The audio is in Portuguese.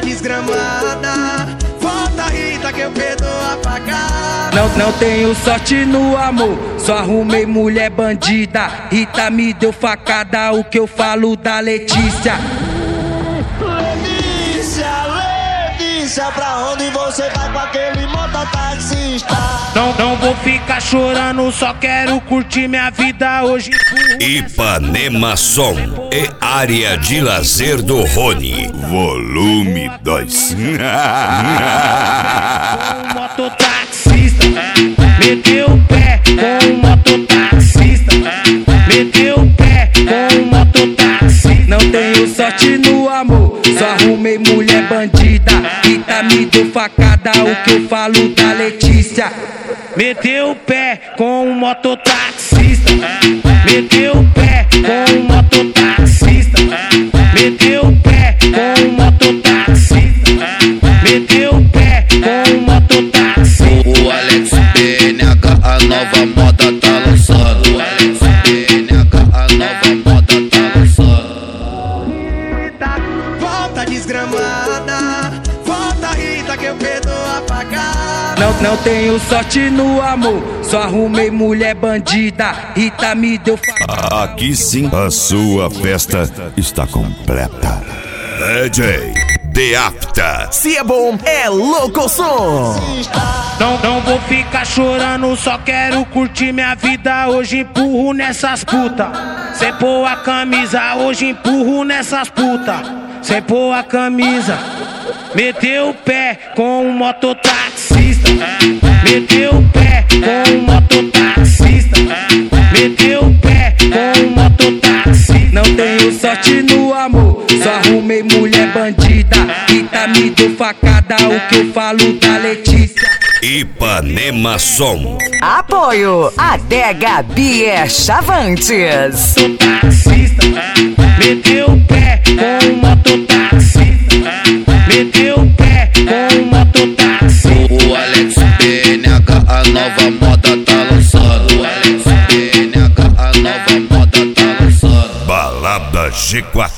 desgramada, volta Rita que eu perdoo apagada. Não tenho sorte no amor, só arrumei mulher bandida. Rita me deu facada, o que eu falo da Letícia? Letícia, pra onde você vai com aquele mototaxista? Não vou ficar chorando, só quero curtir minha vida hoje. Ipanema Som e área de lazer do Rony. Volume 2. Com um mototaxista, meteu o pé com um mototaxista, meteu o pé com um mototaxista. Não tenho sorte no amor, só arrumei mulher bandida. Rita me deu facada, o que eu falo da Letícia? Meteu o pé com um mototaxista, meteu o pé com um mototaxista, meteu o pé com um mototaxista, meteu o pé com um mototaxista. O Alex PNH, a nova moda tá lançando. O Alex PNH, a nova moda tá lançando. Volta desgramada, volta Rita que eu perdoo apagada. Não tenho sorte no amor, só arrumei mulher bandida. Rita me deu Aqui sim, a sua festa está completa. DJ Deapta. Se é bom, é louco som. Não vou ficar chorando, só quero curtir minha vida. Hoje empurro nessas puta, sem pôr a camisa. Hoje empurro nessas puta, sem pôr a camisa. Meteu o pé com um mototaxista, meteu o pé com um mototaxista, meteu o pé com um mototaxista. Não tenho sorte no amor, só arrumei mulher bandida. Rita me deu facada, o que eu falo da Letícia? Ipanema Som. Apoio Adega Beer Chavantes. Mototaxista, meteu o pé com um mototaxista, meteu o pé com um mototaxista. O Alex PNH, a nova moda tá lançando. O Alex PNH, a nova moda tá lançando. Balada G4.